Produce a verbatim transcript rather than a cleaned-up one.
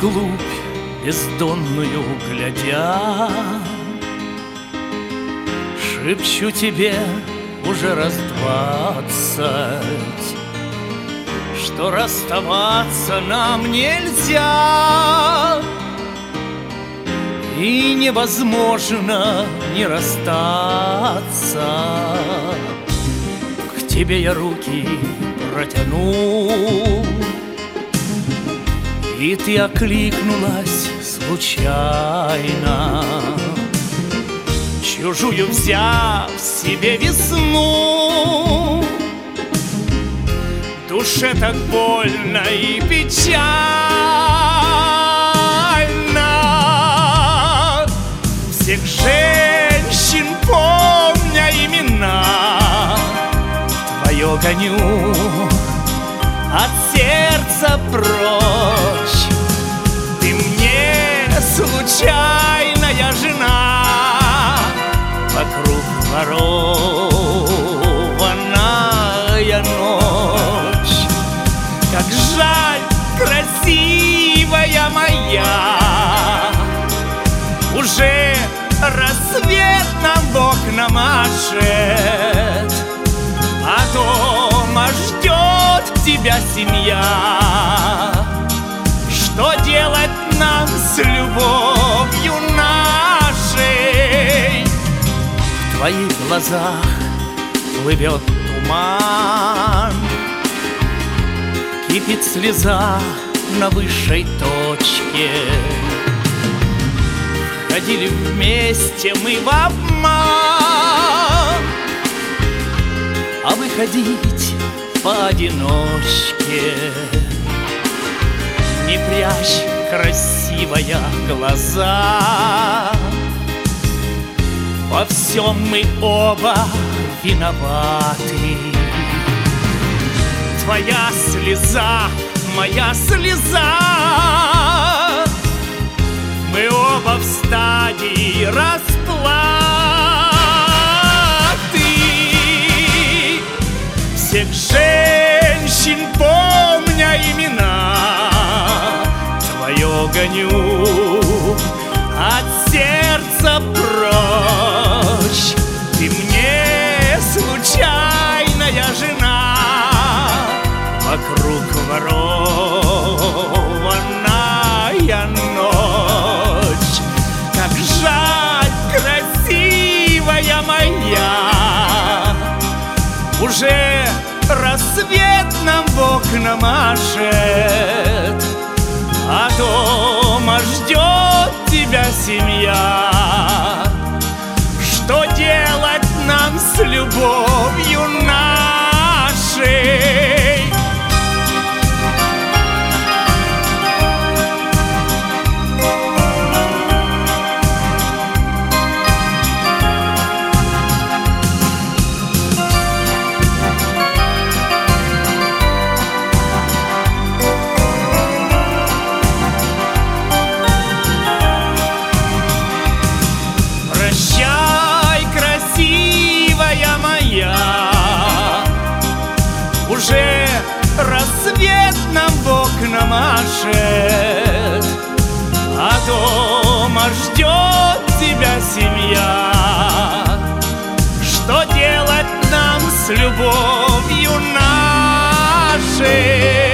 вглубь бездонную глядя, шепчу тебе уже раз двадцать, что расставаться нам нельзя, и невозможно не расстаться. К тебе я руки протяну, и ты окликнулась случайно, чужую взяв себе весну. Душе так больно и печально, всех женщин помня имена, твое гоню от сердца прочь. Ты мне случайная жена, вокруг ворованная ночь. Как жаль, красивая моя, уже рассвет нам в окна машет, а дома ждет тебя семья. Что делать нам с любовью нашей? В твоих глазах плывет туман, кипит слеза на высшей точке. Ходили вместе мы в обман, а выходить поодиночке. Не прячь, красивая, глаза, во всем мы оба виноваты. Твоя слеза, моя слеза, мы оба в стадии расплаты. Всех женщин помня имена, твое гоню от сердца прочь. Ты мне случайная жена, вокруг ворованная ночь. Как жаль, красивая моя, уже рассвет нам в окна машет, а дома ждет тебя семья. Что делать нам с любовью нашей? Уже рассвет нам в окна машет, а дома ждет тебя семья. Что делать нам с любовью нашей?